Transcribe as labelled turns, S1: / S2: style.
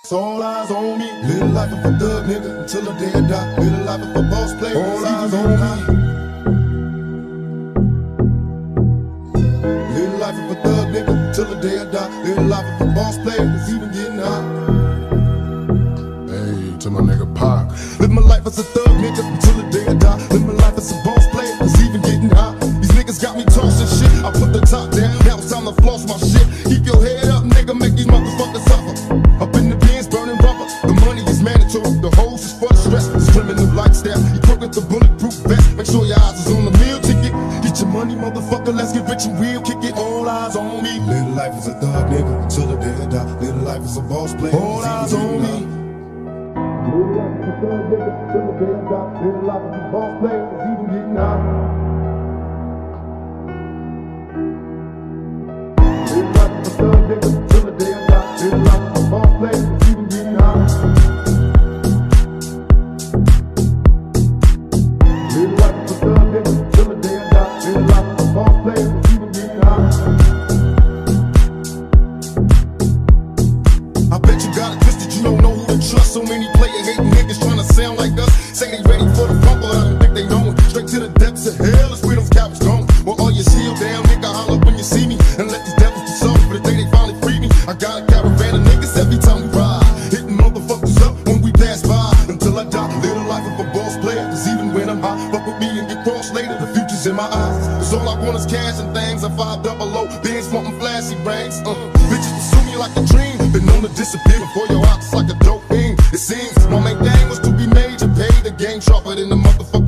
S1: All eyes on me. Live life of a thug nigga until the day I die. Live life of a boss player. All eyes on me. Live life of a thug nigga until the day I die. Live life of a boss player. It's even getting hot. Hey, to my nigga Pac. Live my life as a thug nigga until the day I die. Live my life as a boss player. It's even getting hot. These niggas got me tossing shit. I put the top down. Now it's time to floss my shit. Keep your head up, nigga. Make these motherfuckers suffer. Up in the bins, burning rubber. The money is mandatory. The hose is for the stress. It's criminal lifestyle. You crook with the bulletproof vest. Make sure your eyes is on the meal ticket. Get your money, motherfucker. Let's get rich and real. Kick it. All eyes on me. Live life as a thug nigga until the day I die. Live life as a boss player. All eyes on me. Live life as a thug nigga until the day I die. Live life as a boss player. It's even getting hot. Live life as a thug nigga until the day I die. Live life as a boss player. It's even getting hot. Live life as a thug nigga until the day I die. Live life as a boss player. It's even getting hot. I bet you got it twisted, you don't know who to trust. So many player hating niggas trying to sound like us. Say they ready for the rumble, I don't think they know it. Straight to the depths of hell is where those cowards going. Well, all your shield down, nigga, holler when you see me. And let these devils be soft for the day they finally free me. I got a caravan of niggas every time we ride. Hitting motherfuckers up when we pass by. Until I die, live the life of a boss player. Cause even when I'm high, fuck with me and get crossed later. The future's in my eyes. Cause all I want is cash and things. I 500, bands wanting flashy rings. Bitches pursue me like a dream. Been known to disappear before your eyes like a dope fiend. It seems my main game was to be major, pay the game sharper than the motherfucker.